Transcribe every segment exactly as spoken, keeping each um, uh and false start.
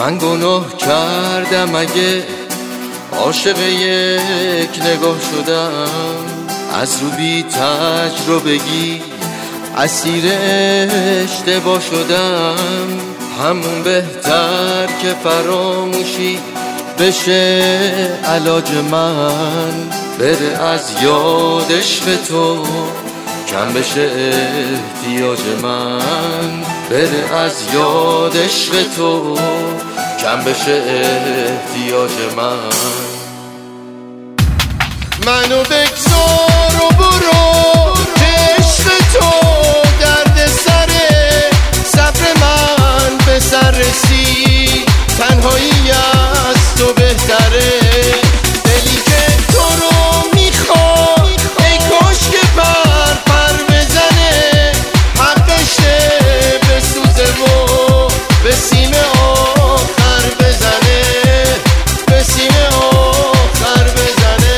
من گناه کردم اگه عاشق یک نگاه شدم، از رو بی تجربگی اسیر اشتباه شدم. همون بهتر که فراموشی بشه علاج من، بره از یاد عشق تو کم بشه احتیاج من، بره از یاد عشق تو کم بشه احتیاج من. منو بگذار و برو که عشق تو درد سره، صبر من به سر رسی، تنهایی از تو بهتره. دلی که تو رو میخواد ای کاش که پر پر بزنه، حقشه بسوزه و به سیم آخر بزنه، به سیم آخر بزنه.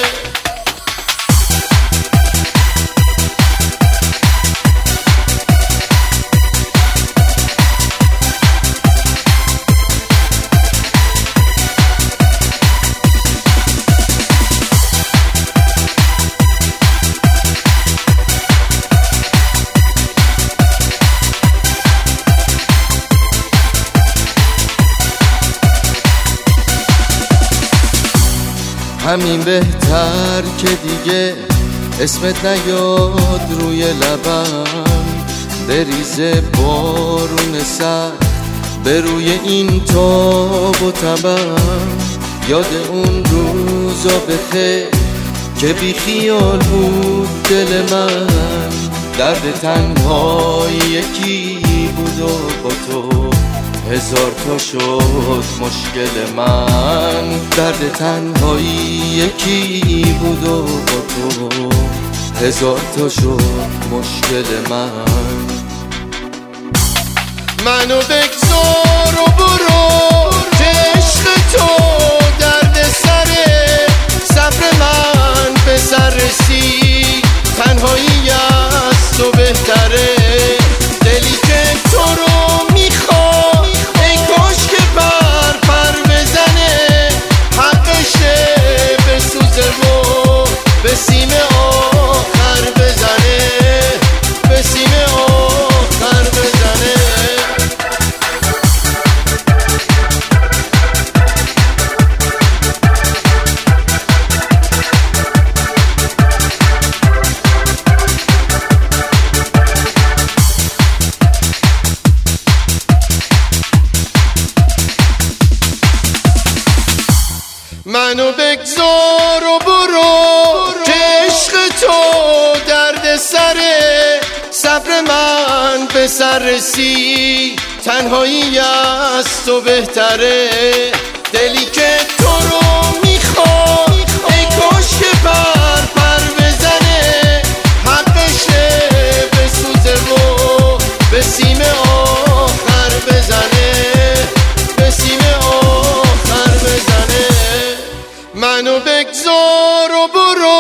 همین بهتر که دیگه اسمت نیاد روی لبم، بریزه بارون سر به روی این تاب و تبم. یاد اون روزا بخیر که بی خیال بود دل من، درد تنهایی یکی بود و با تو هزار تا شد مشکل من. درد تنهایی یکی بود و با تو هزار تا شد مشکل من. منو بگذار و برو که عشق تو درد سره، صبر من به سر رسی، تنهایی از تو بهتره. دلی که تو رو میخواد ای کاش که پر پر بزنه، حقشه بسوزه و به سیم آخر بزنه، به سیم آخر بزنه. منو بگذار و برو که عشق تو درد سره، صبر من به سر رسی، تنهایی از تو بهتره. دلی که تو رو میخواد ای کاش که پر پر بزنه، حقشه بسوزه و به سیم آخر بزنه، به سیم آخر بزنه. منو بگذار و برو